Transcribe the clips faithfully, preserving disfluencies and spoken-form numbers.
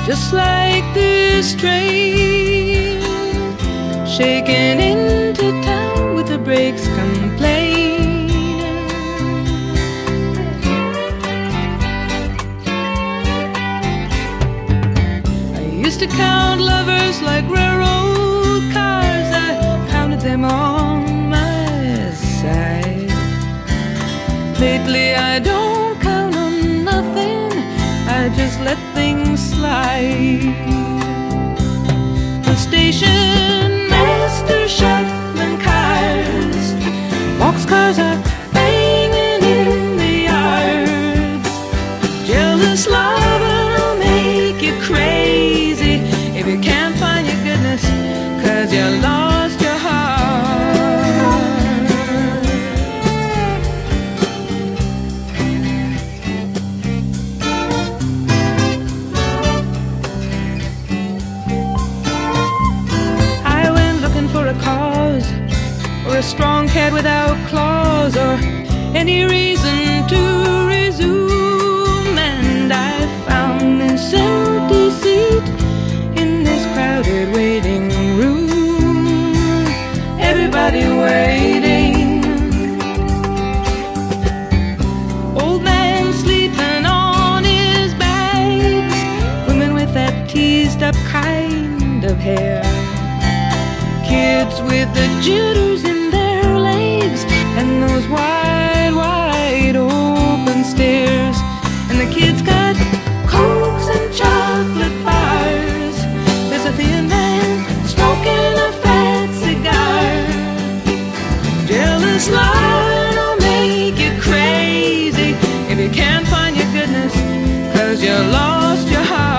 just like this train, shaking into town with the brakes complaining. I used to count lovers like railroad cars. I counted them on my side. Lately I don't count on nothing, I just let things slide. The station master shuffling cars, boxcars are banging in the yards. Jealous lover will make you crazy if you can't find your goodness, 'cause you lost your heart. A cause, or a strong cat without claws, or any reason to resume, and I found this empty seat in this crowded waiting room. Everybody waiting, old man sleeping on his bags, women with that teased up kind of hair, kids with the jitters in their legs, and those wide, wide open stares. And the kids got cokes and chocolate bars. There's a thin man smoking a fat cigar. Jealous love will make you crazy if you can't find your goodness, 'cause you lost your heart.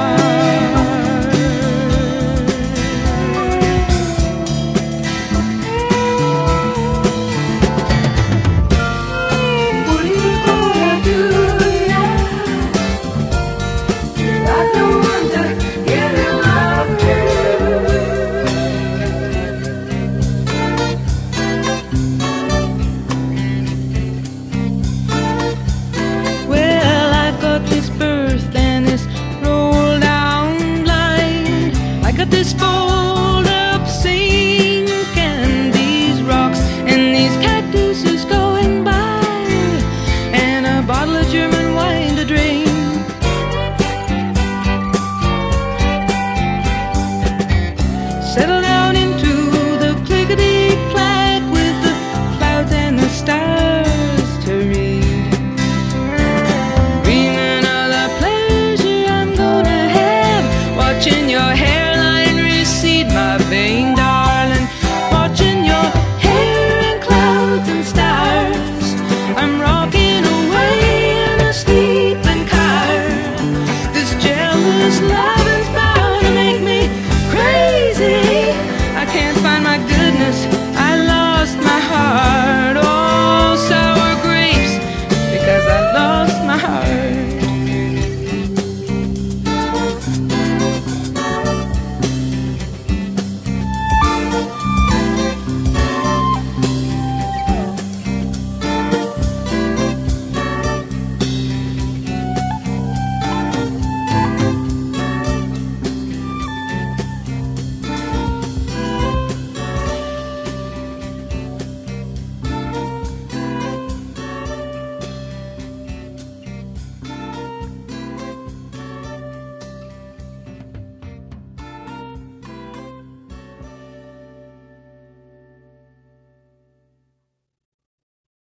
This fold up sink, and these rocks and these cactuses going by, and a bottle of German wine to drink. Settle down into the clickety-clack with the clouds and the stars to read, dreaming of the pleasure I'm gonna have watching your hair, my vain darling, watching your hair and clouds and stars. I'm rocking away in a sleeping car, this jealous life.